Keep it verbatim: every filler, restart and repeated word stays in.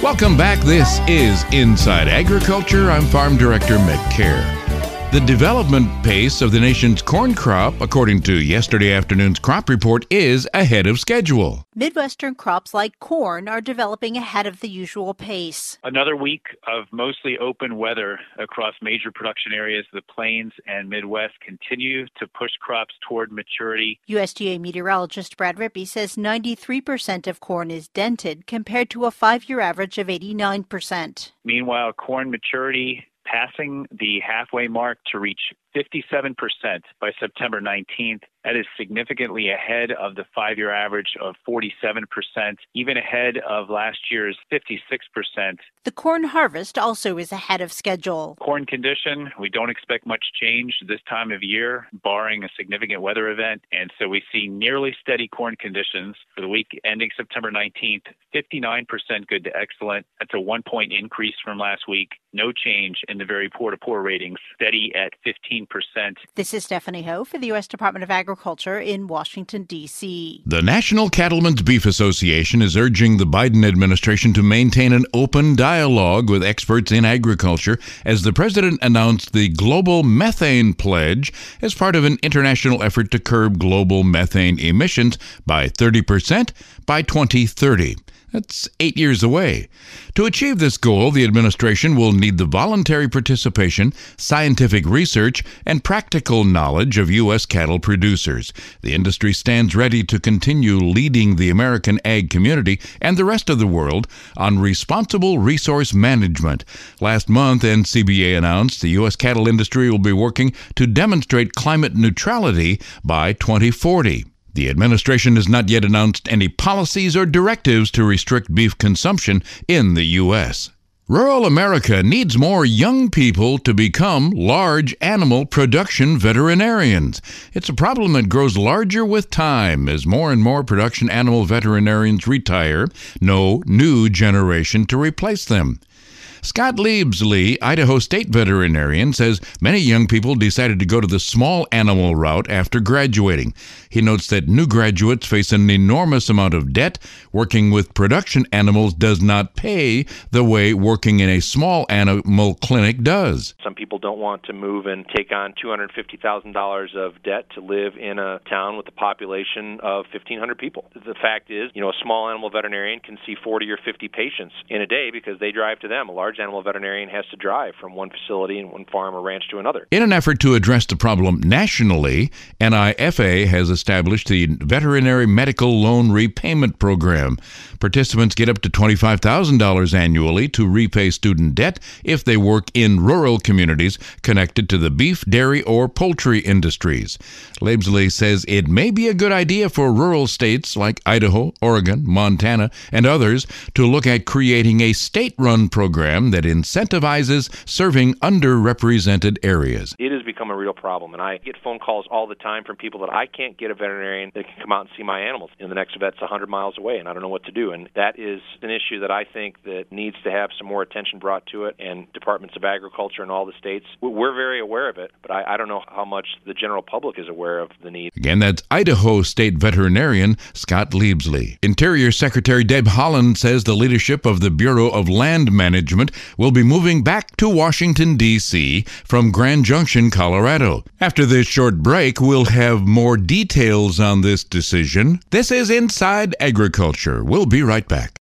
Welcome back. This is Inside Agriculture. I'm Farm Director Mick Kerr. The development pace of the nation's corn crop, according to yesterday afternoon's crop report, is ahead of schedule. Midwestern crops like corn are developing ahead of the usual pace. Another week of mostly open weather across major production areas of the Plains and Midwest continue to push crops toward maturity. U S D A meteorologist Brad Rippey says ninety-three percent of corn is dented compared to a five-year average of eighty-nine percent. Meanwhile, corn maturity passing the halfway mark to reach fifty-seven percent by September nineteenth. That is significantly ahead of the five-year average of forty-seven percent, even ahead of last year's fifty-six percent. The corn harvest also is ahead of schedule. Corn condition, we don't expect much change this time of year, barring a significant weather event. And so we see nearly steady corn conditions for the week ending September nineteenth, fifty-nine percent good to excellent. That's a one-point increase from last week. No change in the very poor to poor ratings, steady at fifteen percent. This is Stephanie Ho for the U S Department of Agriculture in Washington, D C The National Cattlemen's Beef Association is urging the Biden administration to maintain an open dialogue with experts in agriculture as the president announced the Global Methane Pledge as part of an international effort to curb global methane emissions by thirty percent by twenty thirty. That's eight years away. To achieve this goal, the administration will need the voluntary participation, scientific research, and practical knowledge of U S cattle producers. The industry stands ready to continue leading the American ag community and the rest of the world on responsible resource management. Last month, N C B A announced the U S cattle industry will be working to demonstrate climate neutrality by twenty forty. The administration has not yet announced any policies or directives to restrict beef consumption in the U S. Rural America needs more young people to become large animal production veterinarians. It's a problem that grows larger with time as more and more production animal veterinarians retire. No new generation to replace them. Scott Leibsley, Idaho State veterinarian, says many young people decided to go to the small animal route after graduating. He notes that new graduates face an enormous amount of debt. Working with production animals does not pay the way working in a small animal clinic does. Some people don't want to move and take on two hundred fifty thousand dollars of debt to live in a town with a population of fifteen hundred people. The fact is, you know, a small animal veterinarian can see forty or fifty patients in a day because they drive to them. A large animal veterinarian has to drive from one facility and one farm or ranch to another. In an effort to address the problem nationally, N I F A has established the Veterinary Medical Loan Repayment Program. Participants get up to twenty-five thousand dollars annually to repay student debt if they work in rural communities connected to the beef, dairy, or poultry industries. Leibsley says it may be a good idea for rural states like Idaho, Oregon, Montana, and others to look at creating a state-run program that incentivizes serving underrepresented areas. It has become a real problem, and I get phone calls all the time from people that I can't get a veterinarian that can come out and see my animals. And the next vet's one hundred miles away, and I don't know what to do. And that is an issue that I think that needs to have some more attention brought to it, and departments of agriculture in all the states. We're very aware of it, but I, I don't know how much the general public is aware of the need. Again, that's Idaho State veterinarian Scott Leibsley. Interior Secretary Deb Haaland says the leadership of the Bureau of Land Management will be moving back to Washington, D C from Grand Junction, Colorado. After this short break, we'll have more details on this decision. This is Inside Agriculture. We'll be right back.